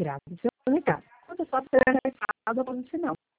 grave. Isso é um recado. Quando eu faço recado, eu falo assim, não.